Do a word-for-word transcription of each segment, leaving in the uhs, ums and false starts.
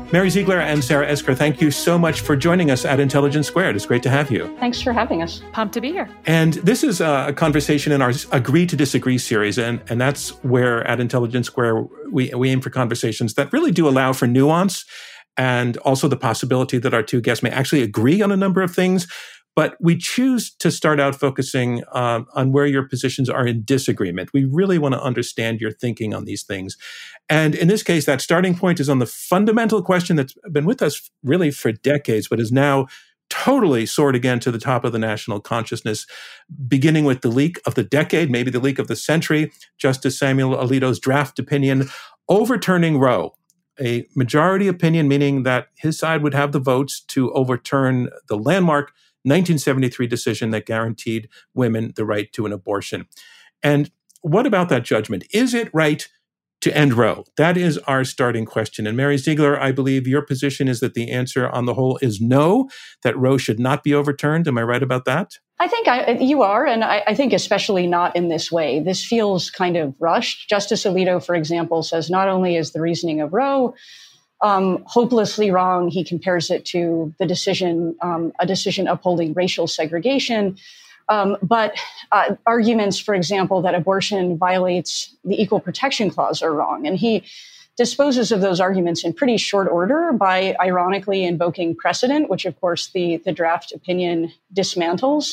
Mary Ziegler and Sarah Esker, thank you so much for joining us at Intelligence Squared. It's great to have you. Thanks for having us. Pumped to be here. And this is a conversation in our Agree to Disagree series, and, and that's where at Intelligence Squared we, we aim for conversations that really do allow for nuance and also the possibility that our two guests may actually agree on a number of things. But we choose to start out focusing uh, on where your positions are in disagreement. We really want to understand your thinking on these things. And in this case, that starting point is on the fundamental question that's been with us really for decades, but is now totally soared again to the top of the national consciousness, beginning with the leak of the decade, maybe the leak of the century, Justice Samuel Alito's draft opinion overturning Roe. A majority opinion, meaning that his side would have the votes to overturn the landmark nineteen seventy-three decision that guaranteed women the right to an abortion. And what about that judgment? Is it right to end Roe? That is our starting question. And Mary Ziegler, I believe your position is that the answer on the whole is no, that Roe should not be overturned. Am I right about that? I think I, you are, and I, I think especially not in this way. This feels kind of rushed. Justice Alito, for example, says not only is the reasoning of Roe Um, hopelessly wrong. He compares it to the decision, um, a decision upholding racial segregation. Um, but uh, arguments, for example, that abortion violates the Equal Protection Clause are wrong. And he disposes of those arguments in pretty short order by ironically invoking precedent, which, of course, the, the draft opinion dismantles.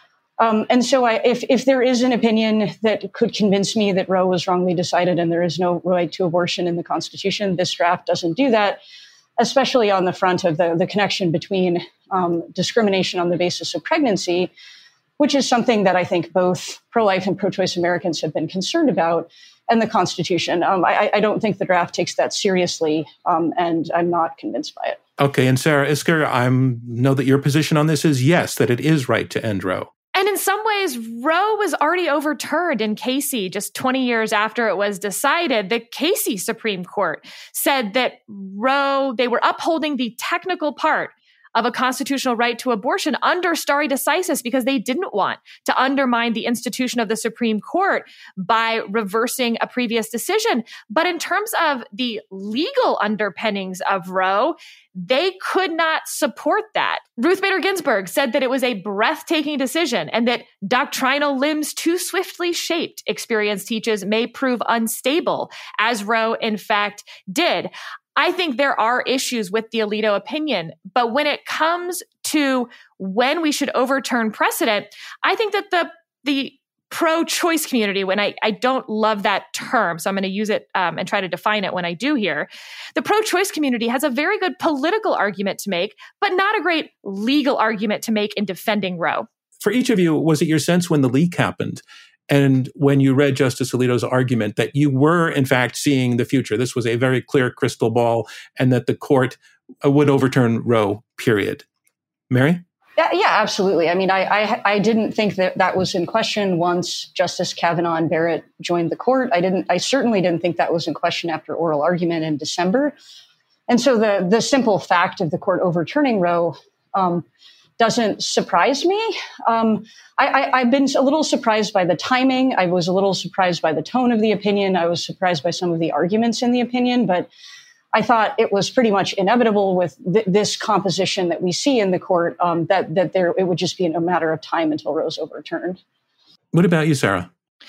Um, and so I, if, if there is an opinion that could convince me that Roe was wrongly decided and there is no right to abortion in the Constitution, this draft doesn't do that, especially on the front of the, the connection between um, discrimination on the basis of pregnancy, which is something that I think both pro-life and pro-choice Americans have been concerned about, and the Constitution. Um, I, I don't think the draft takes that seriously, um, and I'm not convinced by it. Okay, and Sarah Esker, I know that your position on this is yes, that it is right to end Roe. And in some ways, Roe was already overturned in Casey just twenty years after it was decided. The Casey Supreme Court said that Roe, they were upholding the technical part of a constitutional right to abortion under stare decisis because they didn't want to undermine the institution of the Supreme Court by reversing a previous decision. But in terms of the legal underpinnings of Roe, they could not support that. Ruth Bader Ginsburg said that it was a breathtaking decision and that doctrinal limbs too swiftly shaped, experience teaches, may prove unstable, as Roe in fact did. I think there are issues with the Alito opinion, but when it comes to when we should overturn precedent, I think that the the pro-choice community, when I, I don't love that term, so I'm going to use it um, and try to define it when I do here, the pro-choice community has a very good political argument to make, but not a great legal argument to make in defending Roe. For each of you, was it your sense when the leak happened and when you read Justice Alito's argument that you were, in fact, seeing the future? This was a very clear crystal ball and that the court would overturn Roe, period. Mary? Yeah, yeah, absolutely. I mean, I, I I didn't think that that was in question once Justice Kavanaugh and Barrett joined the court. I didn't. I certainly didn't think that was in question after oral argument in December. And so the the simple fact of the court overturning Roe um, doesn't surprise me. Um, I, I, I've been a little surprised by the timing. I was a little surprised by the tone of the opinion. I was surprised by some of the arguments in the opinion, but I thought it was pretty much inevitable with th- this composition that we see in the court um, that that there it would just be a matter of time until Roe's overturned. What about you, Sarah?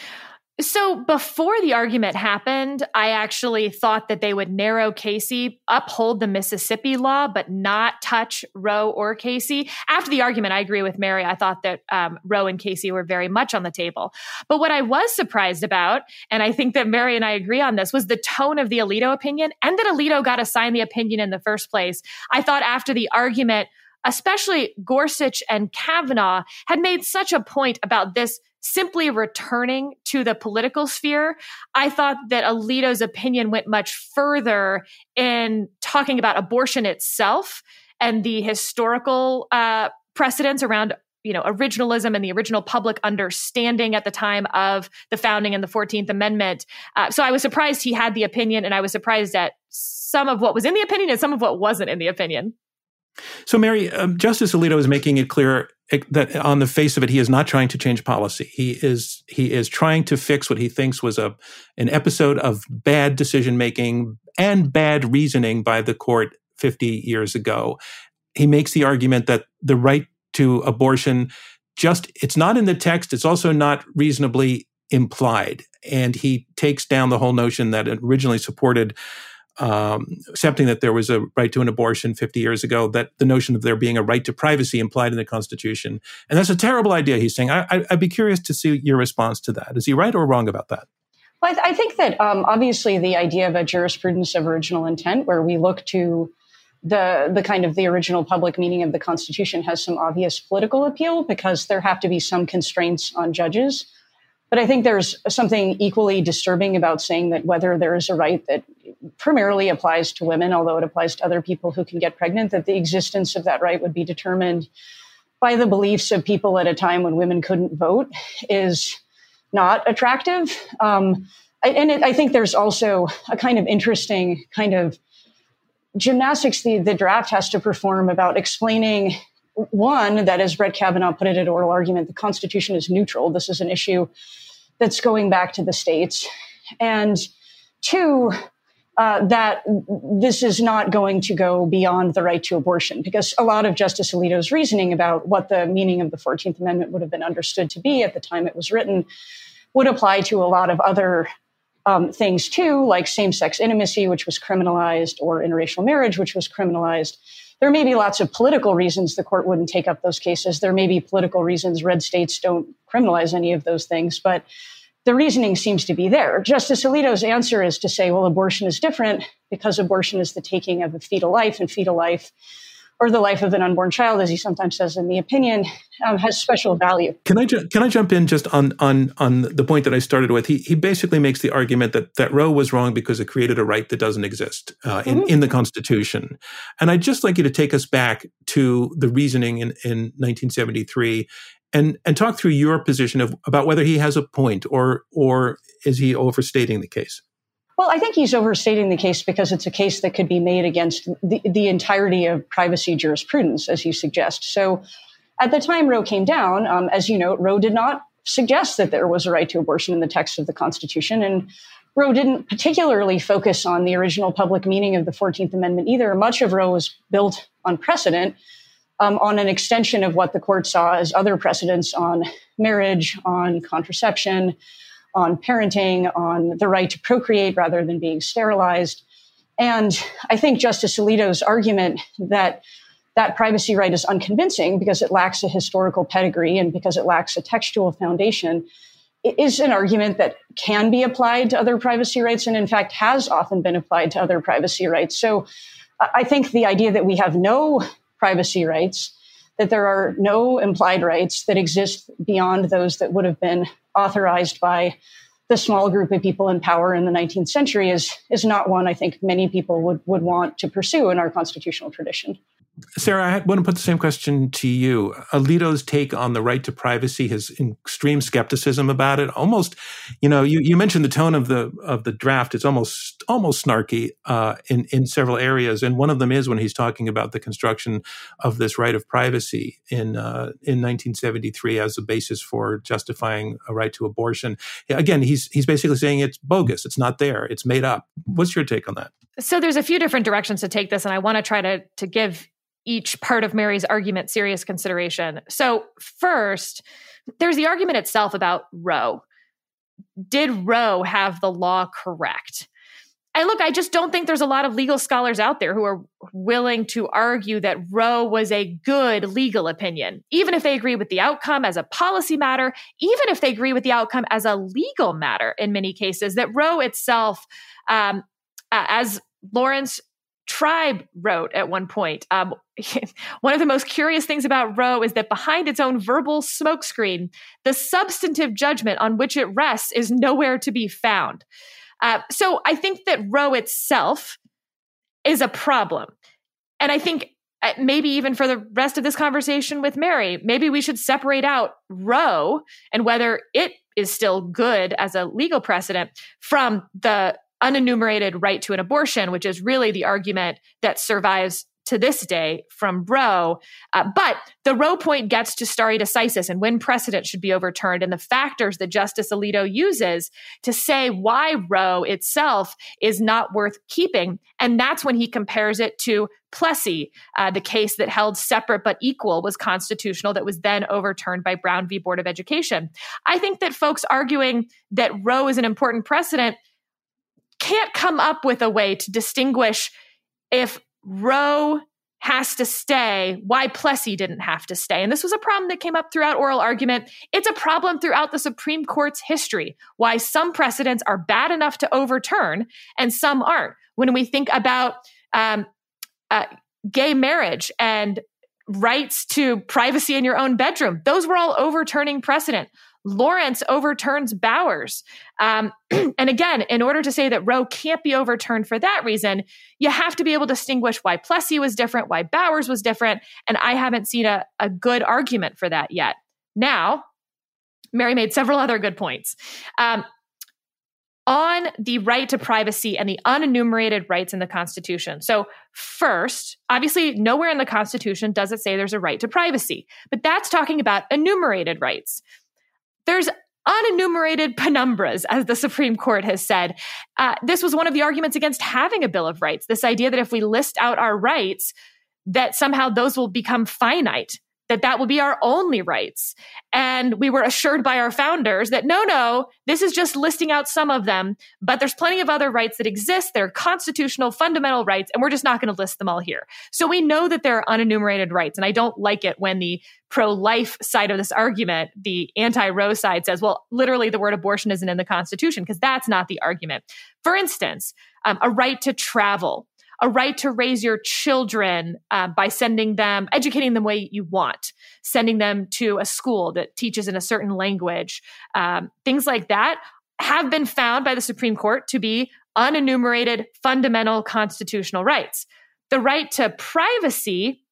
So before the argument happened, I actually thought that they would narrow Casey, uphold the Mississippi law, but not touch Roe or Casey. After the argument, I agree with Mary. I thought that um, Roe and Casey were very much on the table. But what I was surprised about, and I think that Mary and I agree on this, was the tone of the Alito opinion and that Alito got assigned the opinion in the first place. I thought after the argument, especially Gorsuch and Kavanaugh had made such a point about this simply returning to the political sphere. I thought that Alito's opinion went much further in talking about abortion itself and the historical uh, precedents around, you know, originalism and the original public understanding at the time of the founding and the fourteenth Amendment. Uh, so I was surprised he had the opinion, and I was surprised at some of what was in the opinion and some of what wasn't in the opinion. So, Mary, um, Justice Alito is making it clear that on the face of it, he is not trying to change policy. He is he is trying to fix what he thinks was a an episode of bad decision making and bad reasoning by the court fifty years ago. He makes the argument that the right to abortion just, it's not in the text, it's also not reasonably implied. And he takes down the whole notion that it originally supported um, accepting that there was a right to an abortion fifty years ago, that the notion of there being a right to privacy implied in the Constitution. And that's a terrible idea, he's saying. I, I'd be curious to see your response to that. Is he right or wrong about that? Well, I, th- I think that um, obviously the idea of a jurisprudence of original intent, where we look to the the kind of the original public meaning of the Constitution, has some obvious political appeal because there have to be some constraints on judges. But I think there's something equally disturbing about saying that whether there is a right that primarily applies to women, although it applies to other people who can get pregnant, that the existence of that right would be determined by the beliefs of people at a time when women couldn't vote is not attractive. Um, and it, I think there's also a kind of interesting kind of gymnastics the, the draft has to perform about explaining, one, that as Brett Kavanaugh put it at oral argument, the Constitution is neutral. This is an issue that's going back to the states. And two, uh, that this is not going to go beyond the right to abortion, because a lot of Justice Alito's reasoning about what the meaning of the fourteenth Amendment would have been understood to be at the time it was written would apply to a lot of other um, things too, like same-sex intimacy, which was criminalized, or interracial marriage, which was criminalized. There may be lots of political reasons the court wouldn't take up those cases. There may be political reasons red states don't criminalize any of those things, but the reasoning seems to be there. Justice Alito's answer is to say, well, abortion is different because abortion is the taking of a fetal life, and fetal life, or the life of an unborn child, as he sometimes says in the opinion, um, has special value. Can I ju- can I jump in just on on on the point that I started with? He he basically makes the argument that that Roe was wrong because it created a right that doesn't exist uh, in mm-hmm. in the Constitution. And I'd just like you to take us back to the reasoning in, in nineteen seventy-three and and talk through your position of about whether he has a point, or or is he overstating the case? Well, I think he's overstating the case because it's a case that could be made against the, the entirety of privacy jurisprudence, as you suggest. So at the time Roe came down, um, as you know, Roe did not suggest that there was a right to abortion in the text of the Constitution. And Roe didn't particularly focus on the original public meaning of the fourteenth Amendment either. Much of Roe was built on precedent, um, on an extension of what the court saw as other precedents on marriage, on contraception, on parenting, on the right to procreate rather than being sterilized. And I think Justice Alito's argument that that privacy right is unconvincing because it lacks a historical pedigree and because it lacks a textual foundation is an argument that can be applied to other privacy rights, and in fact has often been applied to other privacy rights. So I think the idea that we have no privacy rights, that there are no implied rights that exist beyond those that would have been authorized by the small group of people in power in the nineteenth century is, is not one I think many people would, would want to pursue in our constitutional tradition. Sarah, I want to put the same question to you. Alito's take on the right to privacy, his extreme skepticism about it, almost, you know, you, you mentioned the tone of the of the draft. It's almost almost snarky uh, in in several areas, and one of them is when he's talking about the construction of this right of privacy in uh, in nineteen seventy-three as a basis for justifying a right to abortion. Again, he's he's basically saying it's bogus. It's not there. It's made up. What's your take on that? So there's a few different directions to take this, and I want to try to to give each part of Mary's argument serious consideration. So first, there's the argument itself about Roe. Did Roe have the law correct? And look, I just don't think there's a lot of legal scholars out there who are willing to argue that Roe was a good legal opinion, even if they agree with the outcome as a policy matter, even if they agree with the outcome as a legal matter in many cases, that Roe itself, um, uh, as Lawrence Tribe wrote at one point, um, one of the most curious things about Roe is that behind its own verbal smokescreen, the substantive judgment on which it rests is nowhere to be found. Uh, so I think that Roe itself is a problem. And I think uh, maybe even for the rest of this conversation with Mary, maybe we should separate out Roe and whether it is still good as a legal precedent from the unenumerated right to an abortion, which is really the argument that survives to this day from Roe. Uh, but the Roe point gets to stare decisis and when precedent should be overturned and the factors that Justice Alito uses to say why Roe itself is not worth keeping. And that's when he compares it to Plessy, uh, the case that held separate but equal was constitutional that was then overturned by Brown v. Board of Education. I think that folks arguing that Roe is an important precedent can't come up with a way to distinguish if Roe has to stay, why Plessy didn't have to stay. And this was a problem that came up throughout oral argument. It's a problem throughout the Supreme Court's history, why some precedents are bad enough to overturn and some aren't. When we think about um, uh, gay marriage and rights to privacy in your own bedroom, those were all overturning precedent. Lawrence overturns Bowers. Um, and again, in order to say that Roe can't be overturned for that reason, you have to be able to distinguish why Plessy was different, why Bowers was different. And I haven't seen a, a good argument for that yet. Now, Mary made several other good points. Um, on the right to privacy and the unenumerated rights in the Constitution. So first, obviously, nowhere in the Constitution does it say there's a right to privacy, but that's talking about enumerated rights. There's unenumerated penumbras, as the Supreme Court has said. Uh, this was one of the arguments against having a Bill of Rights, this idea that if we list out our rights, that somehow those will become finite, that that will be our only rights. And we were assured by our founders that no, no, this is just listing out some of them, but there's plenty of other rights that exist. They're constitutional, fundamental rights, and we're just not going to list them all here. So we know that there are unenumerated rights. And I don't like it when the pro-life side of this argument, the anti-Roe side, says, well, literally the word abortion isn't in the Constitution, because that's not the argument. For instance, um, a right to travel, a right to raise your children uh, by sending them, educating them the way you want, sending them to a school that teaches in a certain language. Um, things like that have been found by the Supreme Court to be unenumerated fundamental constitutional rights. The right to privacy,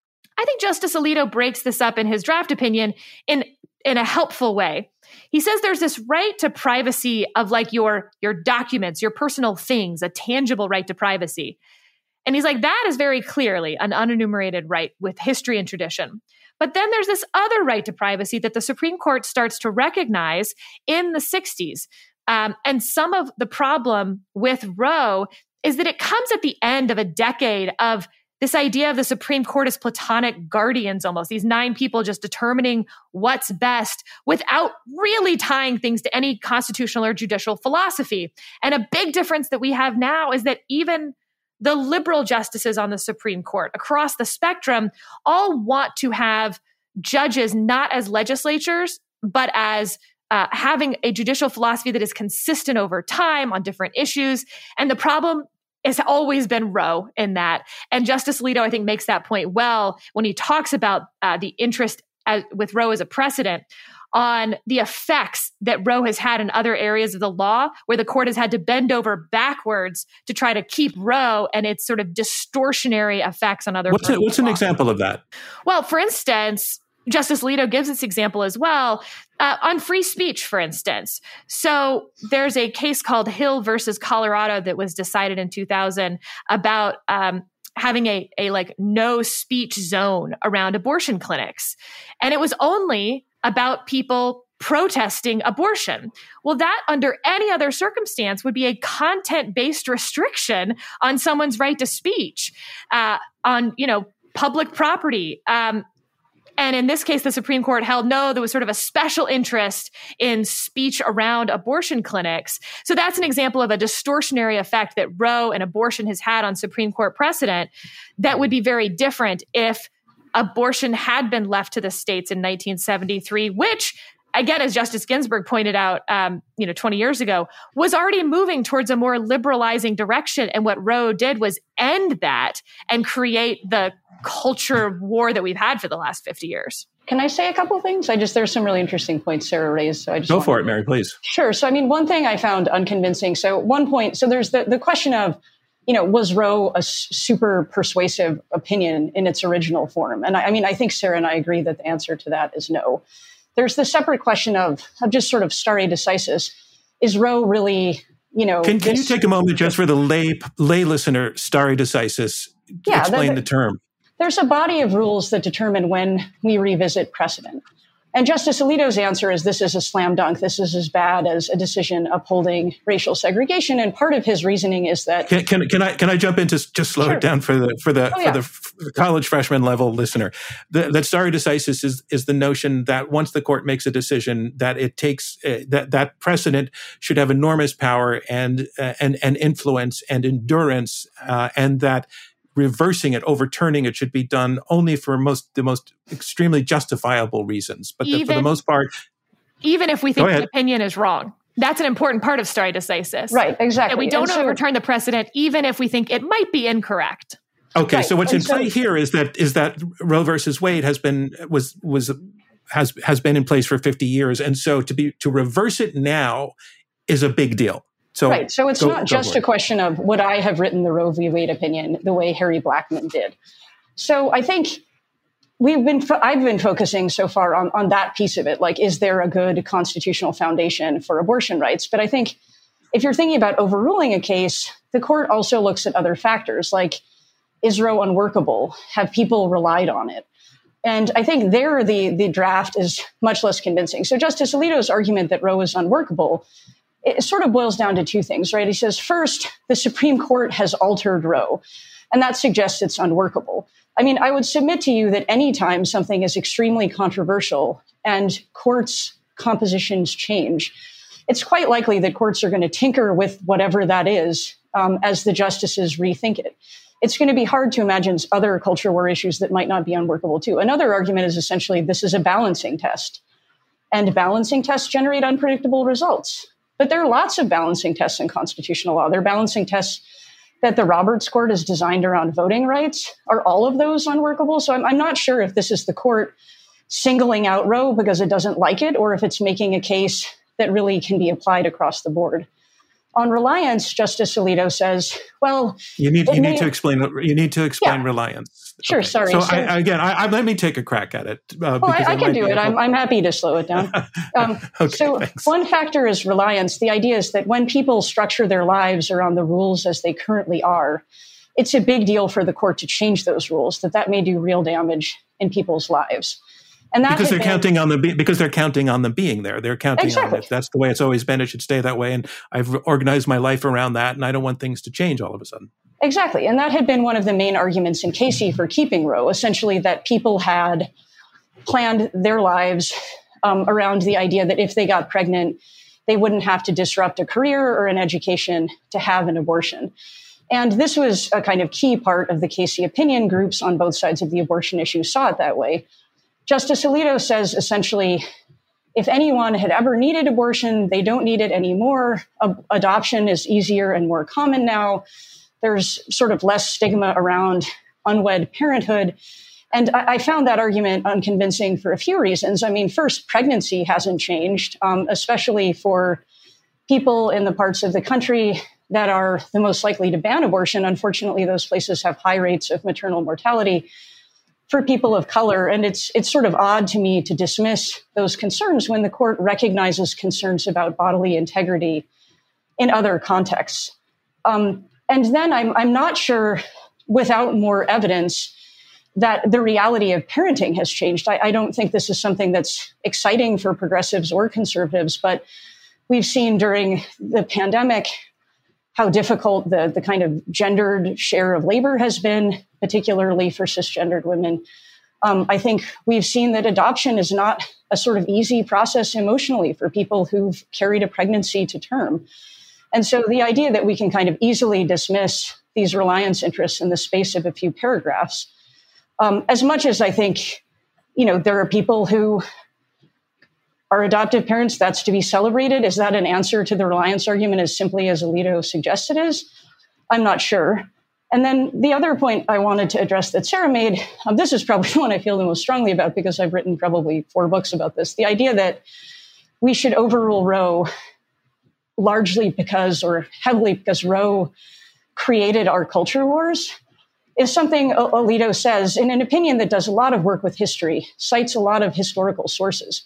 I think Justice Alito breaks this up in his draft opinion in, in a helpful way. He says there's this right to privacy of like your, your documents, your personal things, a tangible right to privacy. And he's like, that is very clearly an unenumerated right with history and tradition. But then there's this other right to privacy that the Supreme Court starts to recognize in the sixties. Um, and some of the problem with Roe is that it comes at the end of a decade of this idea of the Supreme Court as platonic guardians, almost these nine people just determining what's best without really tying things to any constitutional or judicial philosophy. And a big difference that we have now is that even the liberal justices on the Supreme Court across the spectrum all want to have judges not as legislatures, but as uh, having a judicial philosophy that is consistent over time on different issues. And the problem has always been Roe in that. And Justice Alito, I think, makes that point well when he talks about uh, the interest as, with Roe as a precedent on the effects that Roe has had in other areas of the law, where the court has had to bend over backwards to try to keep Roe and its sort of distortionary effects on other. What's, a, what's an example of that? Well, for instance, Justice Alito gives this example as well uh, on free speech, for instance. So there's a case called Hill versus Colorado that was decided in two thousand about um, having a, a like no speech zone around abortion clinics. And it was only about people protesting abortion. Well, that under any other circumstance would be a content-based restriction on someone's right to speech, uh, on, you know, public property. Um, And in this case, the Supreme Court held, no, there was sort of a special interest in speech around abortion clinics. So that's an example of a distortionary effect that Roe and abortion has had on Supreme Court precedent that would be very different if abortion had been left to the states in nineteen seventy-three, which, again, as Justice Ginsburg pointed out, um, you know, twenty years ago, was already moving towards a more liberalizing direction. And what Roe did was end that and create the culture war that we've had for the last fifty years. Can I say a couple of things? I just, there's some really interesting points Sarah raised. So I just Go for it, Mary, please. Sure. So, I mean, one thing I found unconvincing. So one point, so there's the, the question of, you know, was Roe a super persuasive opinion in its original form? And I, I mean, I think Sarah and I agree that the answer to that is no. There's the separate question of, of just sort of stare decisis. Is Roe really you know, can, can this, you take a moment just for the lay lay listener, stare decisis, yeah, explain the, the term? There's a body of rules that determine when we revisit precedent. And Justice Alito's answer is this is a slam dunk. This is as bad as a decision upholding racial segregation. And part of his reasoning is that can can, can I can I jump in to just slow sure. it down for the for the oh, yeah. for the f- college freshman level listener? The, that stare decisis is is the notion that once the court makes a decision, that it takes uh, that that precedent should have enormous power and uh, and and influence and endurance, uh, and that reversing it, overturning it, should be done only for most the most extremely justifiable reasons. But the, for the most part, even if we think the opinion is wrong, that's an important part of stare decisis. Right, exactly. That we don't so, overturn the precedent, even if we think it might be incorrect. Okay, right. so what's and in play so, here is that is that Roe versus Wade has been was was has has been in place for fifty years, and so to be to reverse it now is a big deal. So, right. So it's go, not just a question of would I have written the Roe v. Wade opinion the way Harry Blackmun did. So I think we've been, fo- I've been focusing so far on, on that piece of it. Like, is there a good constitutional foundation for abortion rights? But I think if you're thinking about overruling a case, the court also looks at other factors like, is Roe unworkable? Have people relied on it? And I think there the, the draft is much less convincing. So Justice Alito's argument that Roe is unworkable, it sort of boils down to two things, right? He says, first, the Supreme Court has altered Roe, and that suggests it's unworkable. I mean, I would submit to you that anytime something is extremely controversial and courts' compositions change, it's quite likely that courts are going to tinker with whatever that is um, as the justices rethink it. It's going to be hard to imagine other culture war issues that might not be unworkable too. Another argument is essentially this is a balancing test, and balancing tests generate unpredictable results. But there are lots of balancing tests in constitutional law. There are balancing tests that the Roberts Court is designed around voting rights. Are all of those unworkable? So I'm, I'm not sure if this is the court singling out Roe because it doesn't like it, or if it's making a case that really can be applied across the board. On reliance, Justice Alito says, well, you need you may, need to explain you need to explain yeah. reliance. Sure, okay. sorry. So, so I, again, I, I, let me take a crack at it. Uh, oh, I, I can do it. I'm, I'm happy to slow it down. Um, okay, so thanks. One factor is reliance. The idea is that when people structure their lives around the rules as they currently are, it's a big deal for the court to change those rules, that that may do real damage in people's lives. And that because they're been, counting on the be- because they're counting on them being there. They're counting exactly. on it. That's the way it's always been. It should stay that way. And I've organized my life around that, and I don't want things to change all of a sudden. Exactly. And that had been one of the main arguments in Casey for keeping Roe, essentially that people had planned their lives um, around the idea that if they got pregnant, they wouldn't have to disrupt a career or an education to have an abortion. And this was a kind of key part of the Casey opinion. Groups on both sides of the abortion issue saw it that way. Justice Alito says, essentially, if anyone had ever needed abortion, they don't need it anymore. Ab- adoption is easier and more common now. There's sort of less stigma around unwed parenthood. And I, I found that argument unconvincing for a few reasons. I mean, first, pregnancy hasn't changed, um, especially for people in the parts of the country that are the most likely to ban abortion. Unfortunately, those places have high rates of maternal mortality for people of color. And it's it's sort of odd to me to dismiss those concerns when the court recognizes concerns about bodily integrity in other contexts. Um, and then I'm I'm not sure, without more evidence, that the reality of parenting has changed. I, I don't think this is something that's exciting for progressives or conservatives, but we've seen during the pandemic how difficult the, the kind of gendered share of labor has been, particularly for cisgendered women. Um, I think we've seen that adoption is not a sort of easy process emotionally for people who've carried a pregnancy to term. And so the idea that we can kind of easily dismiss these reliance interests in the space of a few paragraphs, um, as much as I think, you know, there are people who are adoptive parents, that's to be celebrated. Is that an answer to the reliance argument as simply as Alito suggests it is? I'm not sure. And then the other point I wanted to address that Sarah made, um, this is probably the one I feel the most strongly about because I've written probably four books about this. The idea that we should overrule Roe largely because, or heavily because Roe created our culture wars is something Alito says in an opinion that does a lot of work with history, cites a lot of historical sources.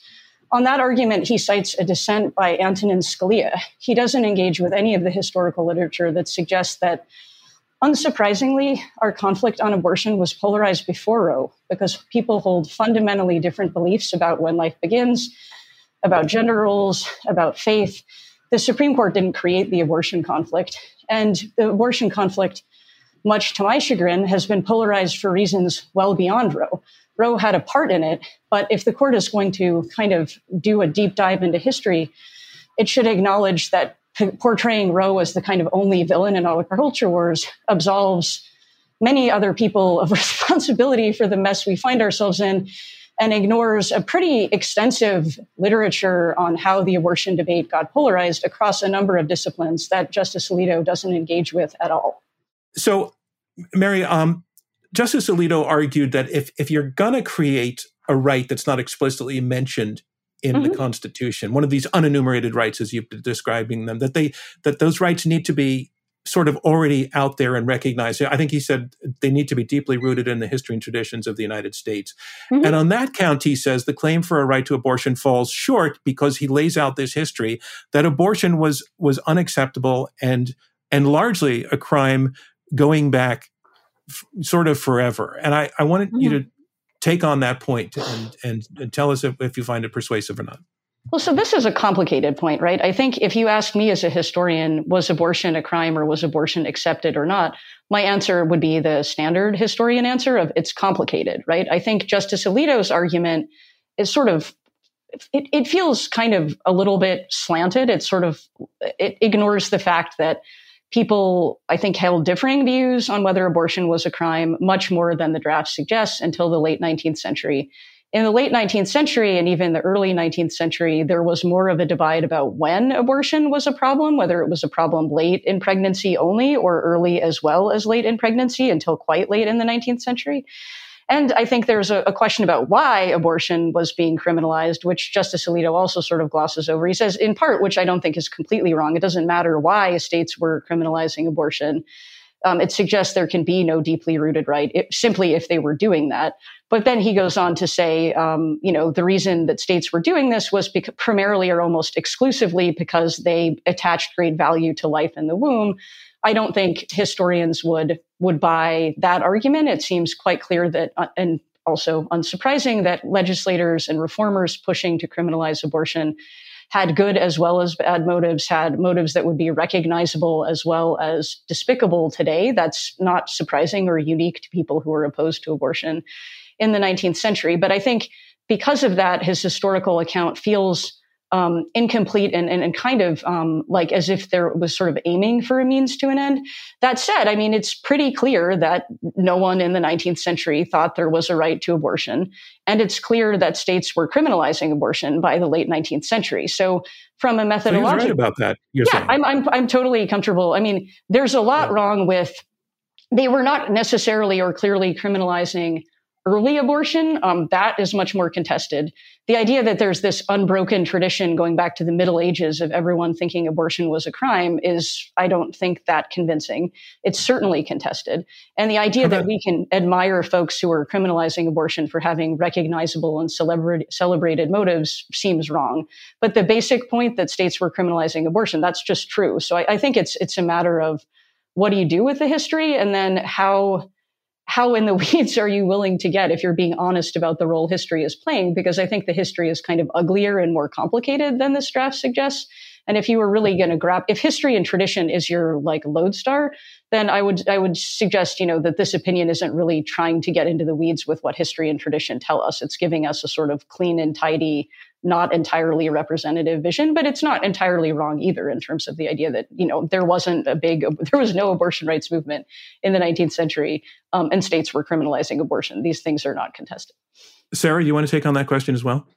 On that argument, he cites a dissent by Antonin Scalia. He doesn't engage with any of the historical literature that suggests that, unsurprisingly, our conflict on abortion was polarized before Roe, because people hold fundamentally different beliefs about when life begins, about gender roles, about faith. The Supreme Court didn't create the abortion conflict. And the abortion conflict, much to my chagrin, has been polarized for reasons well beyond Roe. Roe had a part in it, but if the court is going to kind of do a deep dive into history, it should acknowledge that p- portraying Roe as the kind of only villain in all of our culture wars absolves many other people of responsibility for the mess we find ourselves in, and ignores a pretty extensive literature on how the abortion debate got polarized across a number of disciplines that Justice Alito doesn't engage with at all. So, Mary, um, Justice Alito argued that if, if you're going to create a right that's not explicitly mentioned in mm-hmm. the Constitution, one of these unenumerated rights, as you've been describing them, that they that those rights need to be sort of already out there and recognized. I think he said they need to be deeply rooted in the history and traditions of the United States. Mm-hmm. And on that count, he says the claim for a right to abortion falls short because he lays out this history that abortion was was unacceptable and and largely a crime going back f- sort of forever. And I, I wanted mm-hmm. you to take on that point and, and, and tell us if, if you find it persuasive or not. Well, so this is a complicated point, right? I think if you ask me as a historian, was abortion a crime or was abortion accepted or not? My answer would be the standard historian answer of it's complicated, right? I think Justice Alito's argument is sort of, it, it feels kind of a little bit slanted. It's sort of, it ignores the fact that people, I think, held differing views on whether abortion was a crime much more than the draft suggests until the late nineteenth century. In the late nineteenth century and even the early nineteenth century, there was more of a divide about when abortion was a problem, whether it was a problem late in pregnancy only or early as well as late in pregnancy until quite late in the nineteenth century. And I think there's a, a question about why abortion was being criminalized, which Justice Alito also sort of glosses over. He says, in part, which I don't think is completely wrong, it doesn't matter why states were criminalizing abortion. Um, it suggests there can be no deeply rooted right, it, simply if they were doing that. But then he goes on to say, um, you know, the reason that states were doing this was because primarily or almost exclusively because they attached great value to life in the womb. I don't think historians would would buy that argument. It seems quite clear that, uh, and also unsurprising, that legislators and reformers pushing to criminalize abortion had good as well as bad motives, had motives that would be recognizable as well as despicable today. That's not surprising or unique to people who are opposed to abortion in the nineteenth century. But I think because of that, his historical account feels um, incomplete and, and, and kind of um, like as if there was sort of aiming for a means to an end. That said, I mean, it's pretty clear that no one in the nineteenth century thought there was a right to abortion. And it's clear that states were criminalizing abortion by the late nineteenth century. So from a methodological... So you're right about that, you're yeah, saying. I'm, I'm, I'm totally comfortable. I mean, there's a lot yeah. wrong with... They were not necessarily or clearly criminalizing early abortion. Um, that is much more contested. The idea that there's this unbroken tradition going back to the Middle Ages of everyone thinking abortion was a crime is, I don't think, that convincing. It's certainly contested. And the idea okay. that we can admire folks who are criminalizing abortion for having recognizable and celebra- celebrated motives seems wrong. But the basic point that states were criminalizing abortion, that's just true. So I, I think it's it's a matter of what do you do with the history, and then how how in the weeds are you willing to get if you're being honest about the role history is playing? Because I think the history is kind of uglier and more complicated than this draft suggests. And if you were really going to grab, if history and tradition is your like lodestar, then I would I would suggest, you know, that this opinion isn't really trying to get into the weeds with what history and tradition tell us. It's giving us a sort of clean and tidy, not entirely representative vision, but it's not entirely wrong either in terms of the idea that, you know, there wasn't a big, there was no abortion rights movement in the nineteenth century, um, and states were criminalizing abortion. These things are not contested. Sarah, you want to take on that question as well?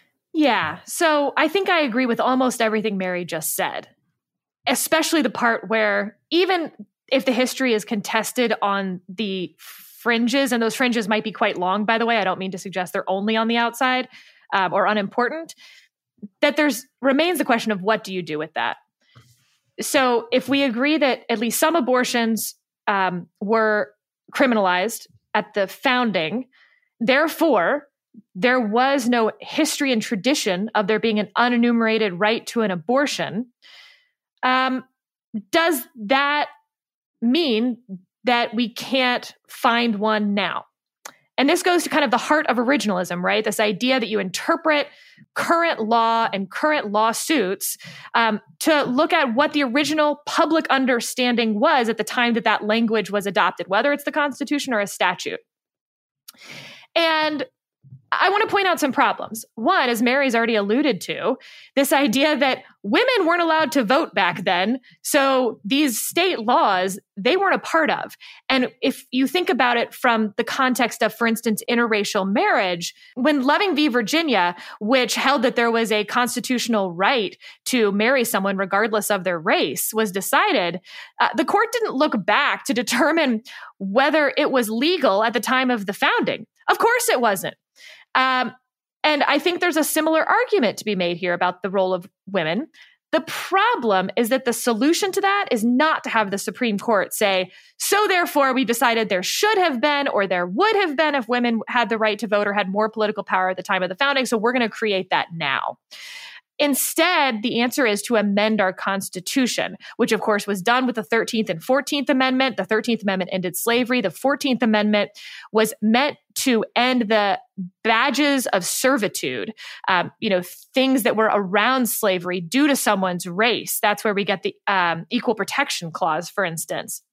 Yeah. So I think I agree with almost everything Mary just said, especially the part where even if the history is contested on the fringes, and those fringes might be quite long, by the way, I don't mean to suggest they're only on the outside um, or unimportant, that there's remains the question of what do you do with that? So if we agree that at least some abortions um, were criminalized at the founding, therefore, there was no history and tradition of there being an unenumerated right to an abortion, um, does that mean that we can't find one now? And this goes to kind of the heart of originalism, right? This idea that you interpret current law and current lawsuits um, to look at what the original public understanding was at the time that that language was adopted, whether it's the Constitution or a statute. And I want to point out some problems. One, as Mary's already alluded to, this idea that women weren't allowed to vote back then. So these state laws, they weren't a part of. And if you think about it from the context of, for instance, interracial marriage, when Loving v. Virginia, which held that there was a constitutional right to marry someone regardless of their race, was decided, uh, the court didn't look back to determine whether it was legal at the time of the founding. Of course it wasn't. Um, and I think there's a similar argument to be made here about the role of women. The problem is that the solution to that is not to have the Supreme Court say, so therefore we decided there should have been or there would have been if women had the right to vote or had more political power at the time of the founding, so we're going to create that now. Instead, the answer is to amend our Constitution, which of course was done with the thirteenth and fourteenth Amendment. The thirteenth Amendment ended slavery. The fourteenth Amendment was meant to end the badges of servitude, um, you know, things that were around slavery due to someone's race. That's where we get the um, Equal Protection Clause, for instance.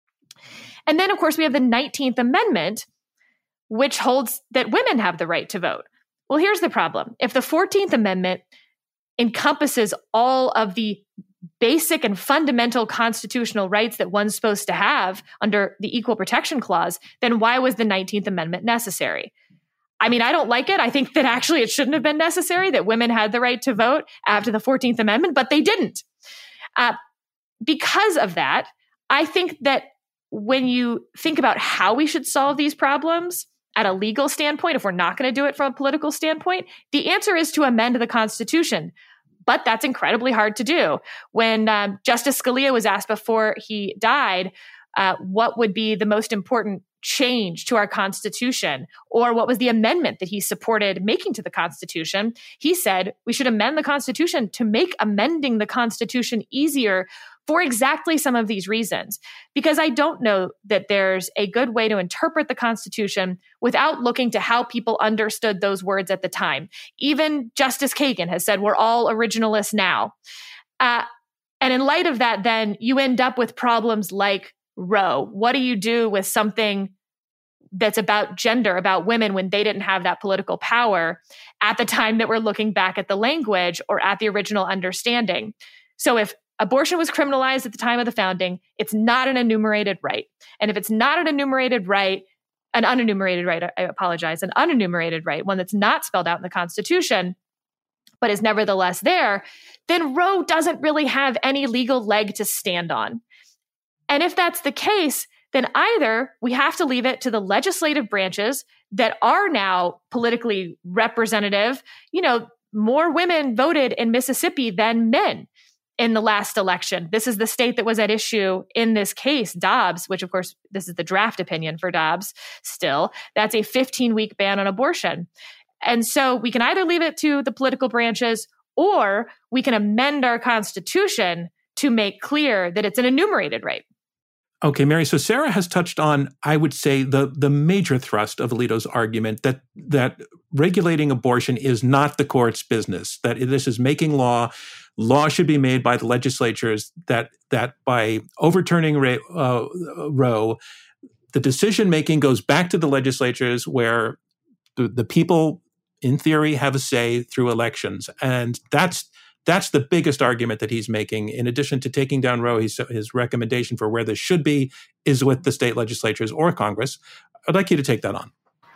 And then, of course, we have the nineteenth Amendment, which holds that women have the right to vote. Well, here's the problem. If the fourteenth Amendment encompasses all of the basic and fundamental constitutional rights that one's supposed to have under the Equal Protection Clause, then why was the nineteenth Amendment necessary? I mean, I don't like it. I think that actually it shouldn't have been necessary that women had the right to vote after the fourteenth Amendment, but they didn't. Uh, because of that, I think that when you think about how we should solve these problems at a legal standpoint, if we're not going to do it from a political standpoint, the answer is to amend the Constitution. But that's incredibly hard to do. When um, Justice Scalia was asked before he died, uh, what would be the most important change to our Constitution, or what was the amendment that he supported making to the Constitution, he said we should amend the Constitution to make amending the Constitution easier for exactly some of these reasons. Because I don't know that there's a good way to interpret the Constitution without looking to how people understood those words at the time. Even Justice Kagan has said we're all originalists now. Uh, and in light of that, then you end up with problems like Roe. What do you do with something that's about gender, about women, when they didn't have that political power at the time that we're looking back at the language or at the original understanding? So if abortion was criminalized at the time of the founding, it's not an enumerated right. And if it's not an enumerated right, an unenumerated right, I apologize, an unenumerated right, one that's not spelled out in the Constitution, but is nevertheless there, then Roe doesn't really have any legal leg to stand on. And if that's the case, then either we have to leave it to the legislative branches that are now politically representative. You know, more women voted in Mississippi than men in the last election. This is the state that was at issue in this case, Dobbs, which of course, this is the draft opinion for Dobbs still. That's a fifteen-week ban on abortion. And so we can either leave it to the political branches, or we can amend our Constitution to make clear that it's an enumerated right. Okay, Mary. So Sarah has touched on, I would say, the the major thrust of Alito's argument that that regulating abortion is not the court's business, that this is making law. Law should be made by the legislatures, that that by overturning uh, Roe, the decision-making goes back to the legislatures where the, the people, in theory, have a say through elections. And that's That's the biggest argument that he's making. In addition to taking down Roe, his, his recommendation for where this should be is with the state legislatures or Congress. I'd like you to take that on.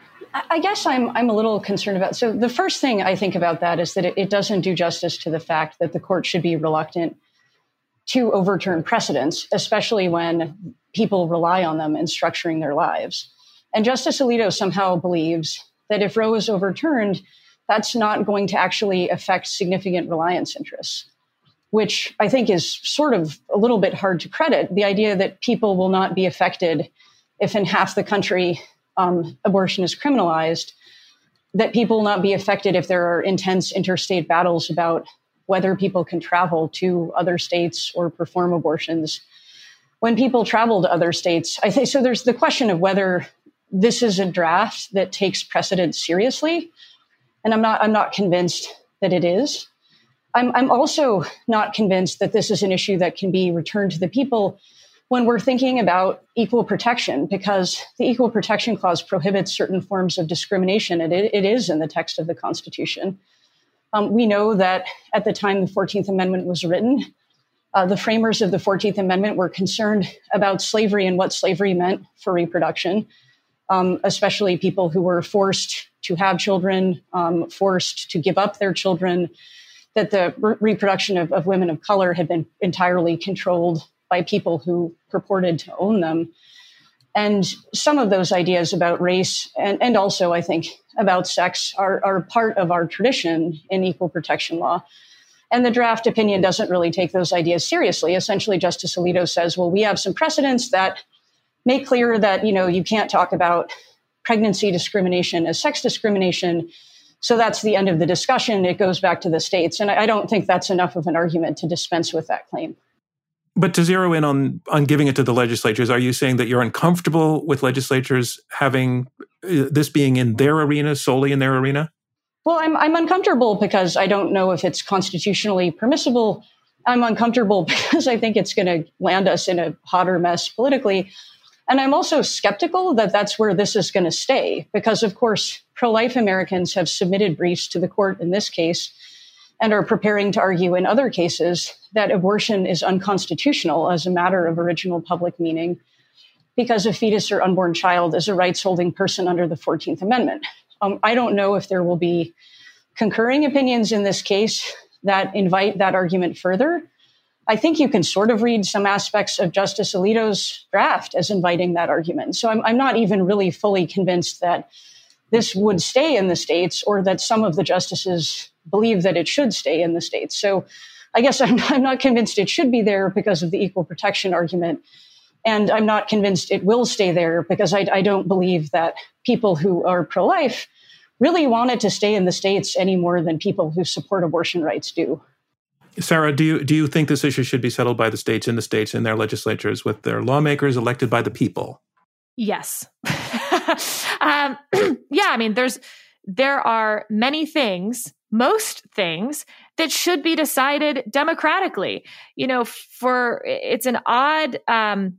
I guess I'm I'm a little concerned about. So the first thing I think about that is that it, it doesn't do justice to the fact that the court should be reluctant to overturn precedents, especially when people rely on them in structuring their lives. And Justice Alito somehow believes that if Roe is overturned, that's not going to actually affect significant reliance interests, which I think is sort of a little bit hard to credit. The idea that people will not be affected if in half the country um, abortion is criminalized that people will not be affected if there are intense interstate battles about whether people can travel to other states or perform abortions. When people travel to other states, I think, so there's the question of whether this is a draft that takes precedent seriously. And I'm not, I'm not convinced that it is. I'm, I'm also not convinced that this is an issue that can be returned to the people when we're thinking about equal protection, because the Equal Protection Clause prohibits certain forms of discrimination, and it, it is in the text of the Constitution. Um, we know that at the time the fourteenth Amendment was written, uh, the framers of the fourteenth Amendment were concerned about slavery and what slavery meant for reproduction, um, especially people who were forced to have children, um, forced to give up their children, that the re- reproduction of, of women of color had been entirely controlled by people who purported to own them. And some of those ideas about race and, and also, I think, about sex are, are part of our tradition in equal protection law. And the draft opinion doesn't really take those ideas seriously. Essentially, Justice Alito says, well, we have some precedents that make clear that, you know, you can't talk about pregnancy discrimination as sex discrimination. So that's the end of the discussion. It goes back to the states. And I don't think that's enough of an argument to dispense with that claim. But to zero in on, on giving it to the legislatures, are you saying that you're uncomfortable with legislatures having uh, this being in their arena, solely in their arena? Well, I'm, I'm uncomfortable because I don't know if it's constitutionally permissible. I'm uncomfortable because I think it's going to land us in a hotter mess politically. And I'm also skeptical that that's where this is going to stay, because, of course, pro-life Americans have submitted briefs to the court in this case and are preparing to argue in other cases that abortion is unconstitutional as a matter of original public meaning because a fetus or unborn child is a rights-holding person under the fourteenth Amendment. Um, I don't know if there will be concurring opinions in this case that invite that argument further. I think you can sort of read some aspects of Justice Alito's draft as inviting that argument. So I'm, I'm not even really fully convinced that this would stay in the states or that some of the justices believe that it should stay in the states. So I guess I'm, I'm not convinced it should be there because of the equal protection argument. And I'm not convinced it will stay there because I, I don't believe that people who are pro-life really want it to stay in the states any more than people who support abortion rights do. Sarah, do you do you think this issue should be settled by the states in the states in their legislatures with their lawmakers elected by the people? Yes. um, yeah, I mean, there's there are many things, most things that should be decided democratically. You know, for it's an odd, um,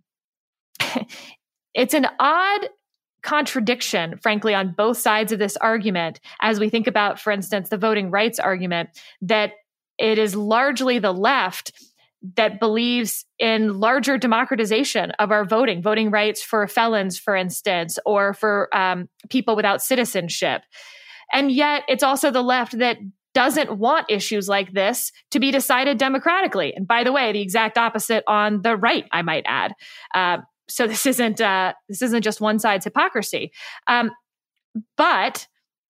it's an odd contradiction, frankly, on both sides of this argument, as we think about, for instance, the voting rights argument, that it is largely the left that believes in larger democratization of our voting, voting rights for felons, for instance, or for um, people without citizenship. And yet it's also the left that doesn't want issues like this to be decided democratically. And by the way, the exact opposite on the right, I might add. Uh, so this isn't uh, this isn't just one side's hypocrisy. Um, but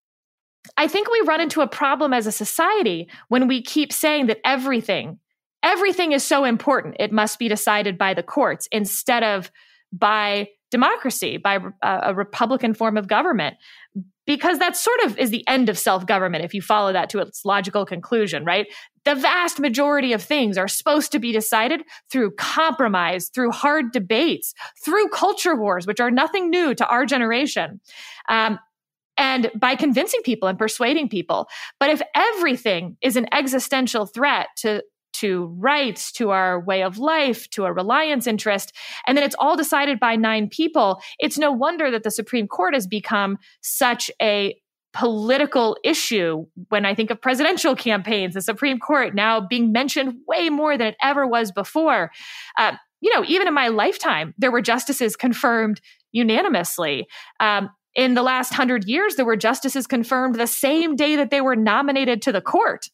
I think we run into a problem as a society when we keep saying that everything, everything is so important, it must be decided by the courts instead of by democracy, by a, a Republican form of government. Because that sort of is the end of self-government, if you follow that to its logical conclusion, right? The vast majority of things are supposed to be decided through compromise, through hard debates, through culture wars, which are nothing new to our generation. Um, And by convincing people and persuading people. But if everything is an existential threat to, to rights, to our way of life, to a reliance interest, and then it's all decided by nine people, it's no wonder that the Supreme Court has become such a political issue. When I think of presidential campaigns, the Supreme Court now being mentioned way more than it ever was before. Uh, you know, even in my lifetime, there were justices confirmed unanimously. Um, In the last hundred years, there were justices confirmed the same day that they were nominated to the court.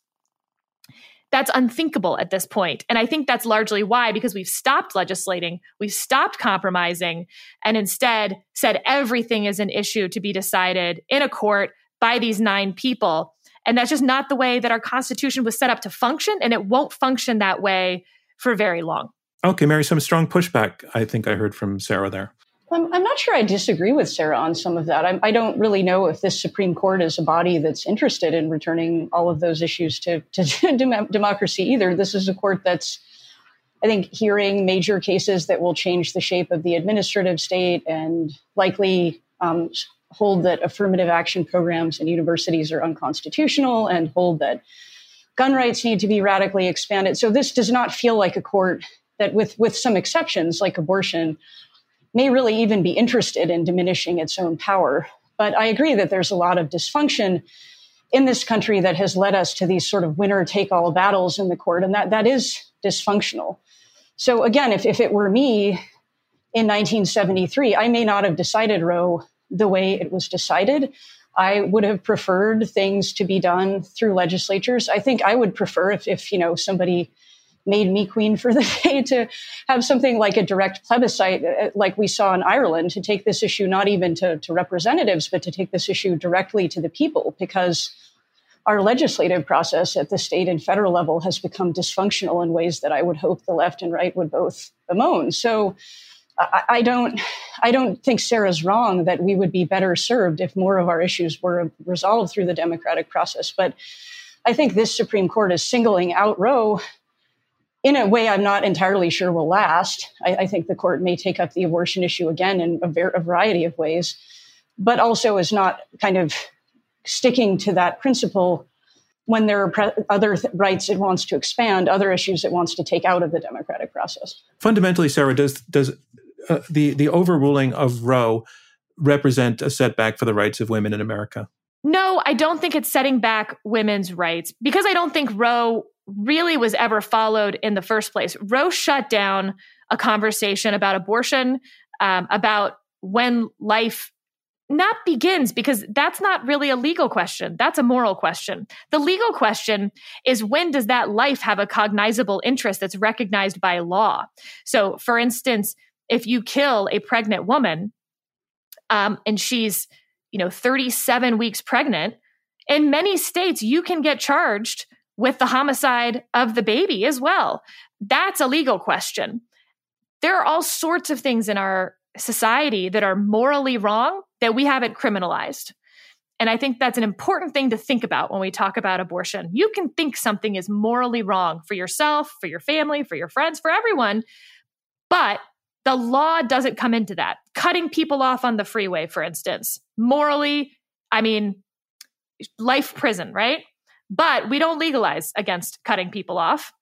That's unthinkable at this point. And I think that's largely why, because we've stopped legislating, we've stopped compromising, and instead said everything is an issue to be decided in a court by these nine people. And that's just not the way that our Constitution was set up to function, and it won't function that way for very long. Okay, Mary, some strong pushback, I think I heard from Sarah there. I'm, I'm not sure I disagree with Sarah on some of that. I, I don't really know if this Supreme Court is a body that's interested in returning all of those issues to, to democracy either. This is a court that's, I think, hearing major cases that will change the shape of the administrative state and likely um, hold that affirmative action programs in universities are unconstitutional and hold that gun rights need to be radically expanded. So this does not feel like a court that, with, with some exceptions like abortion, may really even be interested in diminishing its own power. But I agree that there's a lot of dysfunction in this country that has led us to these sort of winner-take-all battles in the court, and that, that is dysfunctional. So again, if, if it were me in nineteen seventy-three, I may not have decided Roe the way it was decided. I would have preferred things to be done through legislatures. I think I would prefer if, if you know, somebody made me queen for the day to have something like a direct plebiscite, like we saw in Ireland, to take this issue not even to, to representatives, but to take this issue directly to the people, because our legislative process at the state and federal level has become dysfunctional in ways that I would hope the left and right would both bemoan. So I, I don't, I don't think Sarah's wrong that we would be better served if more of our issues were resolved through the democratic process. But I think this Supreme Court is singling out Roe in a way I'm not entirely sure will last. I, I think the court may take up the abortion issue again in a, ver- a variety of ways, but also is not kind of sticking to that principle when there are pre- other th- rights it wants to expand, other issues it wants to take out of the democratic process. Fundamentally, Sarah, does does uh, the the overruling of Roe represent a setback for the rights of women in America? No, I don't think it's setting back women's rights, because I don't think Roe really was ever followed in the first place. Roe shut down a conversation about abortion, um, about when life not begins, because that's not really a legal question. That's a moral question. The legal question is, when does that life have a cognizable interest that's recognized by law? So, for instance, if you kill a pregnant woman um, and she's, you know, thirty-seven weeks pregnant, in many states, you can get charged with the homicide of the baby as well. That's a legal question. There are all sorts of things in our society that are morally wrong that we haven't criminalized. And I think that's an important thing to think about when we talk about abortion. You can think something is morally wrong for yourself, for your family, for your friends, for everyone, but the law doesn't come into that. Cutting people off on the freeway, for instance, morally, I mean, life prison, right? But we don't legalize against cutting people off.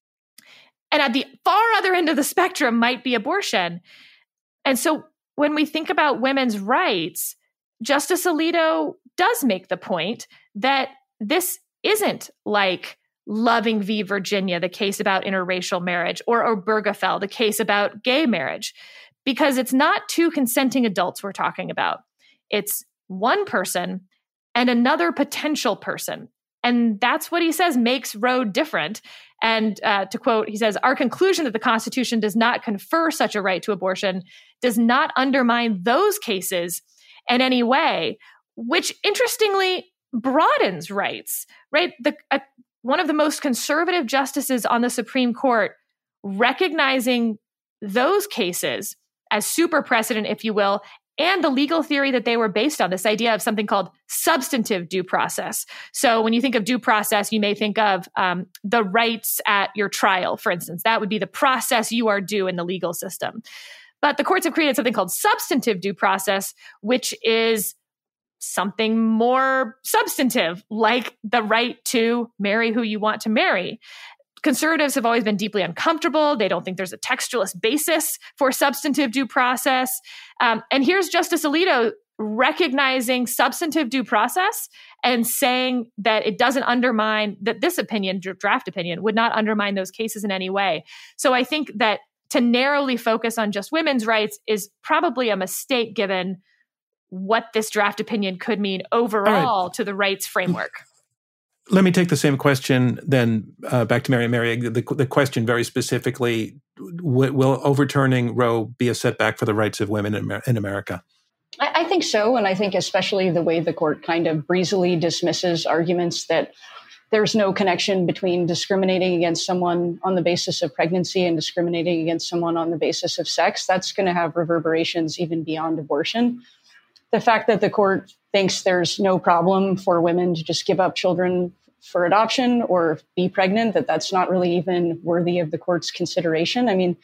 And at the far other end of the spectrum might be abortion. And so when we think about women's rights, Justice Alito does make the point that this isn't like Loving v. Virginia, the case about interracial marriage, or Obergefell, the case about gay marriage, because it's not two consenting adults we're talking about. It's one person and another potential person. And that's what he says makes Roe different. And uh, to quote, he says, "Our conclusion that the Constitution does not confer such a right to abortion does not undermine those cases in any way," which interestingly broadens rights, right? The, uh, one of the most conservative justices on the Supreme Court recognizing those cases as super precedent, if you will, and the legal theory that they were based on, this idea of something called substantive due process. So when you think of due process, you may think of um, the rights at your trial, for instance. That would be the process you are due in the legal system. But the courts have created something called substantive due process, which is something more substantive, like the right to marry who you want to marry. Conservatives have always been deeply uncomfortable. They don't think there's a textualist basis for substantive due process. Um, and here's Justice Alito recognizing substantive due process and saying that it doesn't undermine, that this opinion, draft opinion, would not undermine those cases in any way. So I think that to narrowly focus on just women's rights is probably a mistake given what this draft opinion could mean overall right. to the rights framework. Let me take the same question then uh, back to Mary Mary. The, the question very specifically, w- will overturning Roe be a setback for the rights of women in, Amer- in America? I, I think so. And I think especially the way the court kind of breezily dismisses arguments that there's no connection between discriminating against someone on the basis of pregnancy and discriminating against someone on the basis of sex. That's going to have reverberations even beyond abortion. The fact that the court thinks there's no problem for women to just give up children for adoption or be pregnant, that that's not really even worthy of the court's consideration. I mean,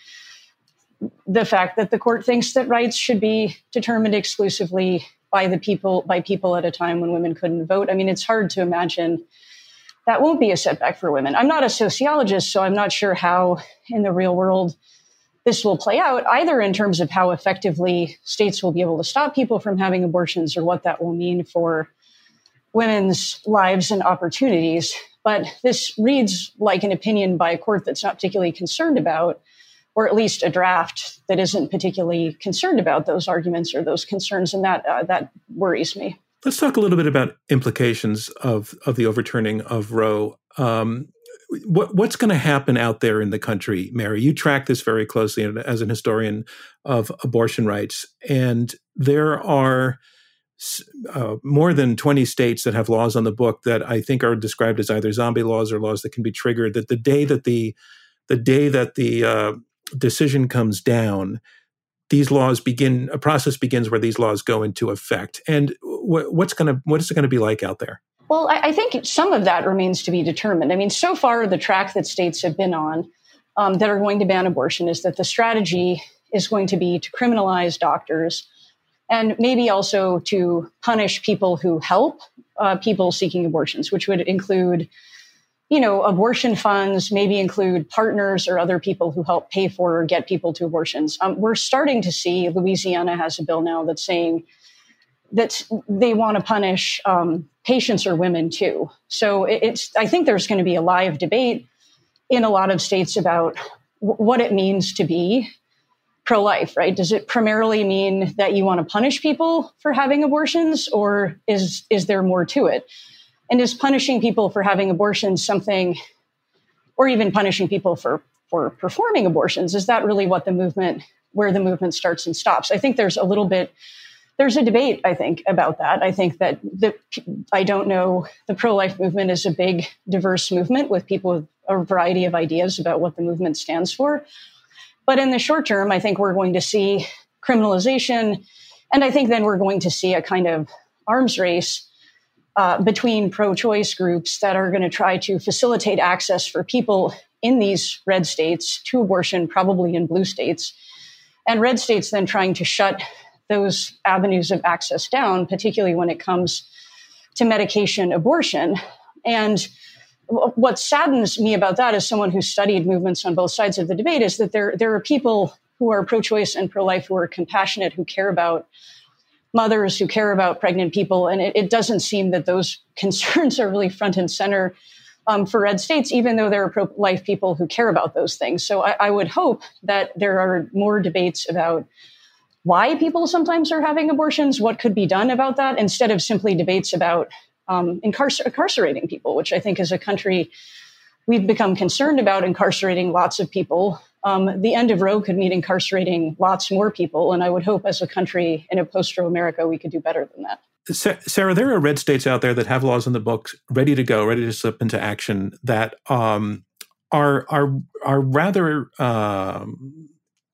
the fact that the court thinks that rights should be determined exclusively by the people, by people at a time when women couldn't vote. I mean, it's hard to imagine that won't be a setback for women. I'm not a sociologist, so I'm not sure how in the real world this will play out, either in terms of how effectively states will be able to stop people from having abortions or what that will mean for women's lives and opportunities. But this reads like an opinion by a court that's not particularly concerned about, or at least a draft that isn't particularly concerned about those arguments or those concerns. And that uh, that worries me. Let's talk a little bit about implications of, of the overturning of Roe. Um, what, what's going to happen out there in the country, Mary? You track this very closely as an historian of abortion rights. And there are uh, more than twenty states that have laws on the book that I think are described as either zombie laws or laws that can be triggered, that the day that the, the, day that the uh, decision comes down, these laws begin, a process begins where these laws go into effect. And wh- what's going to, what is it going to be like out there? Well, I, I think some of that remains to be determined. I mean, so far, the track that states have been on um, that are going to ban abortion is that the strategy is going to be to criminalize doctors and maybe also to punish people who help uh, people seeking abortions, which would include, you know, abortion funds, maybe include partners or other people who help pay for or get people to abortions. Um, we're starting to see Louisiana has a bill now that's saying that they want to punish um, patients or women too. So it, it's, I think there's going to be a live debate in a lot of states about w- what it means to be pro-life, right? Does it primarily mean that you want to punish people for having abortions, or is is there more to it? And is punishing people for having abortions something, or even punishing people for, for performing abortions, is that really what the movement, where the movement starts and stops? I think there's a little bit, there's a debate, I think, about that. I think that the, I don't know, the pro-life movement is a big, diverse movement with people with a variety of ideas about what the movement stands for. But in the short term, I think we're going to see criminalization. And I think then we're going to see a kind of arms race Uh, between pro-choice groups that are going to try to facilitate access for people in these red states to abortion, probably in blue states, and red states then trying to shut those avenues of access down, particularly when it comes to medication abortion. And w- what saddens me about that, as someone who studied movements on both sides of the debate, is that there, there are people who are pro-choice and pro-life who are compassionate, who care about mothers, who care about pregnant people. And it, it doesn't seem that those concerns are really front and center um, for red states, even though there are pro-life people who care about those things. So I, I would hope that there are more debates about why people sometimes are having abortions, what could be done about that, instead of simply debates about um, incarcer- incarcerating people, which I think as a country, we've become concerned about incarcerating lots of people. Um, the end of Roe could mean incarcerating lots more people. And I would hope as a country in a post-Roe America, we could do better than that. Sarah, there are red states out there that have laws in the books ready to go, ready to slip into action that um, are are are rather, um,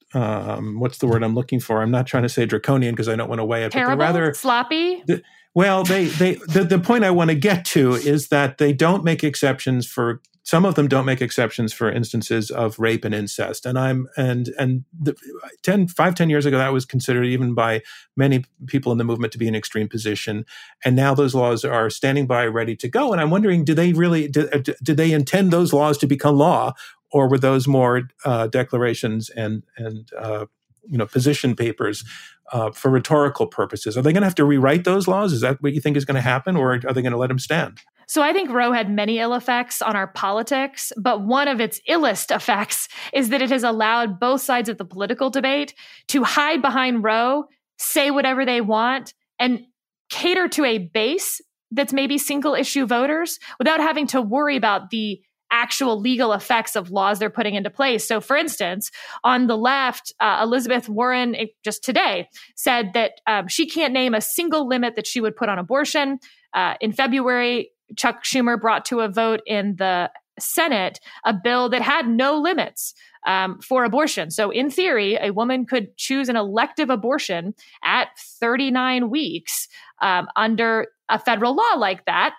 um, what's the word I'm looking for? I'm not trying to say draconian because I don't want to weigh it. Terrible, but they're rather sloppy. The, well, they they the, the point I want to get to is that they don't make exceptions for. Some of them don't make exceptions for instances of rape and incest. And I'm, and, and the, ten, five, ten years ago, that was considered even by many people in the movement to be an extreme position. And now those laws are standing by, ready to go. And I'm wondering, do they really, did, did they intend those laws to become law, or were those more uh, declarations and, and, uh, you know, position papers uh, for rhetorical purposes? Are they going to have to rewrite those laws? Is that what you think is going to happen, or are they going to let them stand? So I think Roe had many ill effects on our politics, but one of its illest effects is that it has allowed both sides of the political debate to hide behind Roe, say whatever they want, and cater to a base that's maybe single issue voters without having to worry about the actual legal effects of laws they're putting into place. So for instance, on the left, uh, Elizabeth Warren just today said that um, she can't name a single limit that she would put on abortion. Uh, in February, Chuck Schumer brought to a vote in the Senate a bill that had no limits um, for abortion. So in theory, a woman could choose an elective abortion at thirty-nine weeks um, under a federal law like that,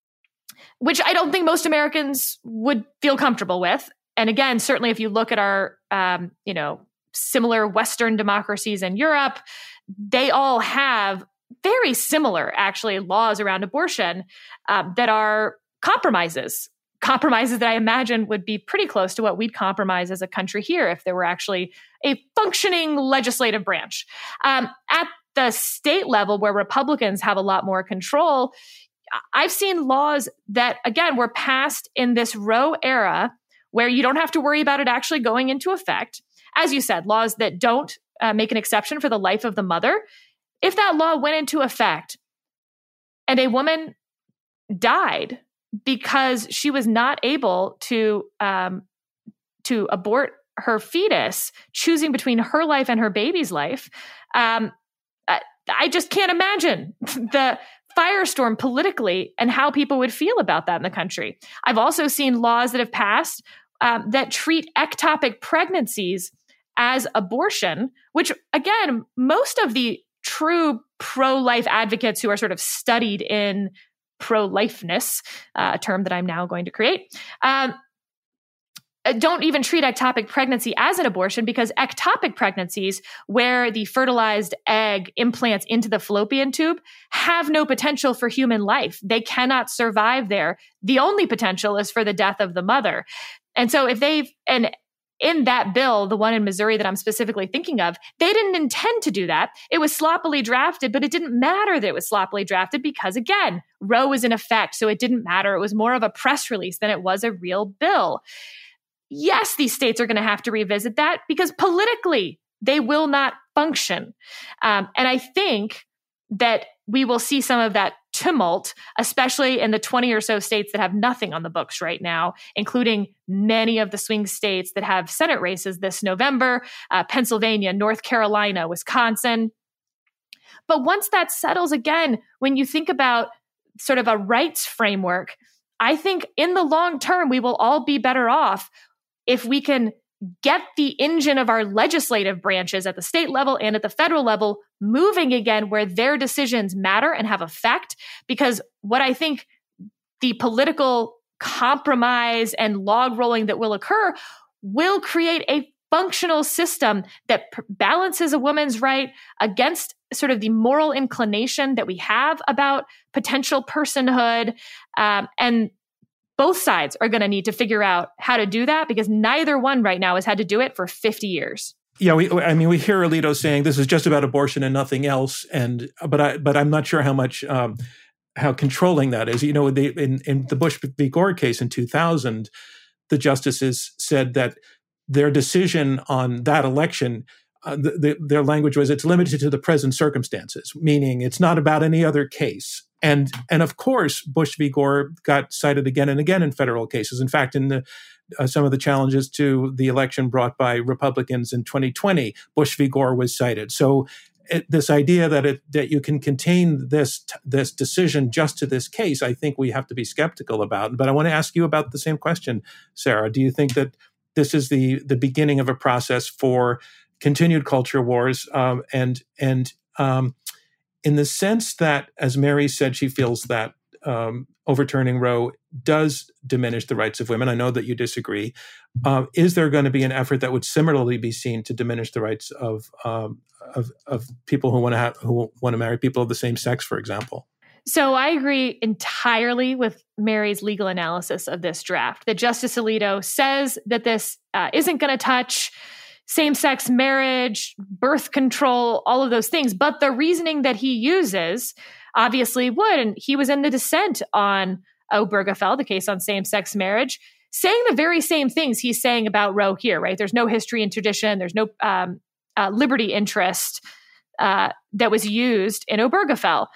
which I don't think most Americans would feel comfortable with. And again, certainly if you look at our, um, you know, similar Western democracies in Europe, they all have very similar, actually, laws around abortion um, that are compromises. Compromises that I imagine would be pretty close to what we'd compromise as a country here if there were actually a functioning legislative branch. Um, at the state level, where Republicans have a lot more control, I've seen laws that, again, were passed in this Roe era where you don't have to worry about it actually going into effect. As you said, laws that don't uh, make an exception for the life of the mother. If that law went into effect and a woman died because she was not able to um, to abort her fetus, choosing between her life and her baby's life, um, I, I just can't imagine the firestorm politically and how people would feel about that in the country. I've also seen laws that have passed um, that treat ectopic pregnancies as abortion, which, again, most of the true pro-life advocates who are sort of studied in pro-lifeness, uh, a term that I'm now going to create, um, don't even treat ectopic pregnancy as an abortion, because ectopic pregnancies, where the fertilized egg implants into the fallopian tube, have no potential for human life. They cannot survive there. The only potential is for the death of the mother. And so if they've, and in that bill, the one in Missouri that I'm specifically thinking of, they didn't intend to do that. It was sloppily drafted, but it didn't matter that it was sloppily drafted because, again, Roe was in effect, so it didn't matter. It was more of a press release than it was a real bill. Yes, these states are going to have to revisit that because politically they will not function. Um, and I think that we will see some of that tumult, especially in the twenty or so states that have nothing on the books right now, including many of the swing states that have Senate races this November, uh, Pennsylvania, North Carolina, Wisconsin. But once that settles, again, when you think about sort of a rights framework, I think in the long term, we will all be better off if we can get the engine of our legislative branches at the state level and at the federal level moving again, where their decisions matter and have effect. Because what I think the political compromise and log rolling that will occur will create a functional system that p- balances a woman's right against sort of the moral inclination that we have about potential personhood. Um, and both sides are going to need to figure out how to do that, because neither one right now has had to do it for fifty years. Yeah, we, I mean, we hear Alito saying this is just about abortion and nothing else, and but I but I'm not sure how much um, how controlling that is. You know, they, in in the Bush v. Gore case in two thousand, the justices said that their decision on that election, uh, the, the, their language was it's limited to the present circumstances, meaning it's not about any other case. And and of course, Bush v. Gore got cited again and again in federal cases. In fact, in the, uh, some of the challenges to the election brought by Republicans in twenty twenty, Bush v. Gore was cited. So it, this idea that it, that you can contain this this decision just to this case, I think we have to be skeptical about. But I want to ask you about the same question, Sarah. Do you think that this is the the beginning of a process for continued culture wars um, and and um, in the sense that, as Mary said, she feels that um, overturning Roe does diminish the rights of women. I know that you disagree. Uh, is there going to be an effort that would similarly be seen to diminish the rights of um, of, of people who want to have who want to marry people of the same sex, for example? So I agree entirely with Mary's legal analysis of this draft. That Justice Alito says that this uh, isn't going to touch same-sex marriage, birth control, all of those things. But the reasoning that he uses obviously would. And he was in the dissent on Obergefell, the case on same-sex marriage, saying the very same things he's saying about Roe here, right? There's no history and tradition. There's no um, uh, liberty interest uh, that was used in Obergefell.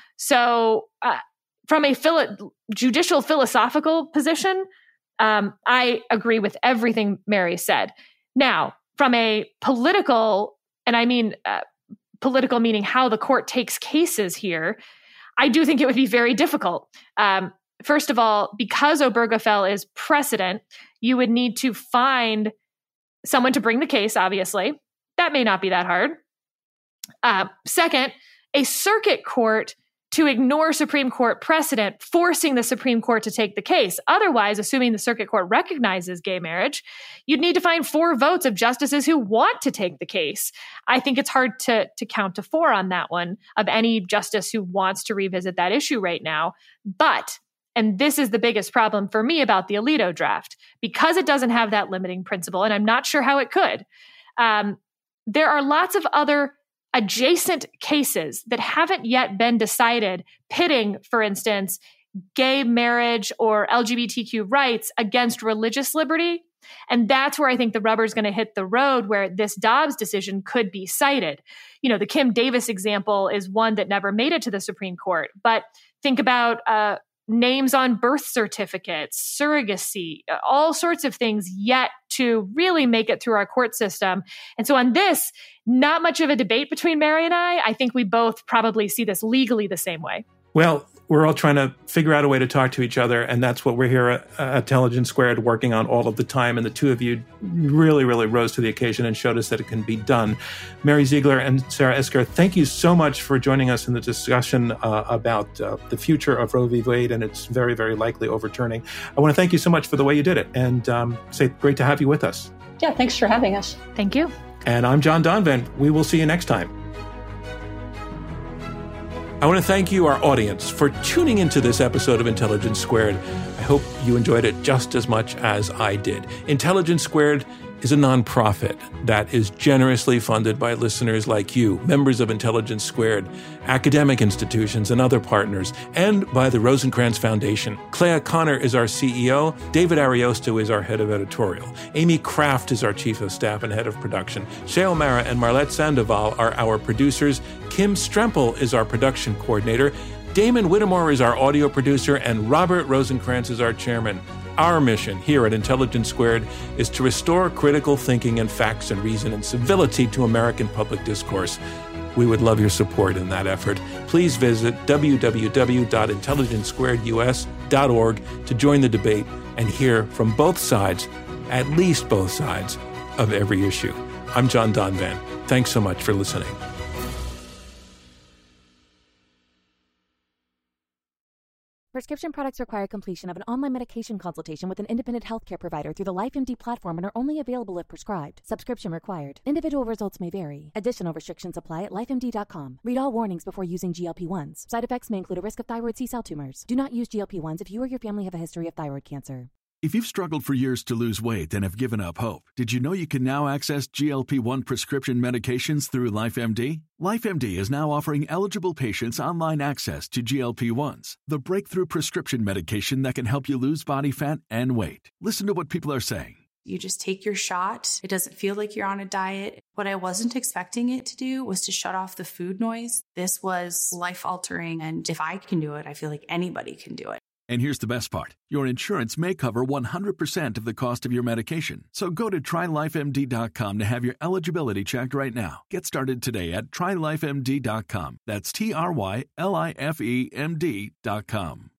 So uh, from a philo- judicial philosophical position, um, I agree with everything Mary said. Now, from a political, and I mean uh, political meaning how the court takes cases here, I do think it would be very difficult. Um, first of all, because Obergefell is precedent, you would need to find someone to bring the case, obviously. That may not be that hard. Uh, second, a circuit court to ignore Supreme Court precedent, forcing the Supreme Court to take the case. Otherwise, assuming the circuit court recognizes gay marriage, you'd need to find four votes of justices who want to take the case. I think it's hard to, to count to four on that one of any justice who wants to revisit that issue right now. But, and this is the biggest problem for me about the Alito draft, because it doesn't have that limiting principle, and I'm not sure how it could, um, there are lots of other adjacent cases that haven't yet been decided, pitting, for instance, gay marriage or L G B T Q rights against religious liberty. And that's where I think the rubber is going to hit the road, where this Dobbs decision could be cited. You know, the Kim Davis example is one that never made it to the Supreme Court. But think about uh, names on birth certificates, surrogacy, all sorts of things yet to really make it through our court system. And so on this, not much of a debate between Mary and I. I think we both probably see this legally the same way. Well, we're all trying to figure out a way to talk to each other, and that's what we're here at, at Intelligence Squared working on all of the time. And the two of you really, really rose to the occasion and showed us that it can be done. Mary Ziegler and Sarah Isgur, thank you so much for joining us in the discussion uh, about uh, the future of Roe v. Wade and its very, very likely overturning. I want to thank you so much for the way you did it, and um, say great to have you with us. Yeah, thanks for having us. Thank you. And I'm John Donvan. We will see you next time. I want to thank you, our audience, for tuning into this episode of Intelligence Squared. I hope you enjoyed it just as much as I did. Intelligence Squared is a nonprofit that is generously funded by listeners like you, members of Intelligence Squared, academic institutions, and other partners, and by the Rosencrantz Foundation. Clea Connor is our C E O. David Ariosto is our head of editorial. Amy Kraft is our chief of staff and head of production. Shea O'Mara and Marlette Sandoval are our producers. Kim Strempel is our production coordinator. Damon Whittemore is our audio producer, and Robert Rosencrantz is our chairman. Our mission here at Intelligence Squared is to restore critical thinking and facts and reason and civility to American public discourse. We would love your support in that effort. Please visit w w w dot intelligence squared u s dot org to join the debate and hear from both sides, at least both sides, of every issue. I'm John Donvan. Thanks so much for listening. Prescription products require completion of an online medication consultation with an independent healthcare provider through the LifeMD platform and are only available if prescribed. Subscription required. Individual results may vary. Additional restrictions apply at life M D dot com. Read all warnings before using G L P ones. Side effects may include a risk of thyroid C-cell tumors. Do not use G L P ones if you or your family have a history of thyroid cancer. If you've struggled for years to lose weight and have given up hope, did you know you can now access G L P one prescription medications through LifeMD? LifeMD is now offering eligible patients online access to G L P ones, the breakthrough prescription medication that can help you lose body fat and weight. Listen to what people are saying. You just take your shot. It doesn't feel like you're on a diet. What I wasn't expecting it to do was to shut off the food noise. This was life-altering, and if I can do it, I feel like anybody can do it. And here's the best part. Your insurance may cover one hundred percent of the cost of your medication. So go to try life M D dot com to have your eligibility checked right now. Get started today at try life M D dot com. That's T R Y L I F E M D dot com.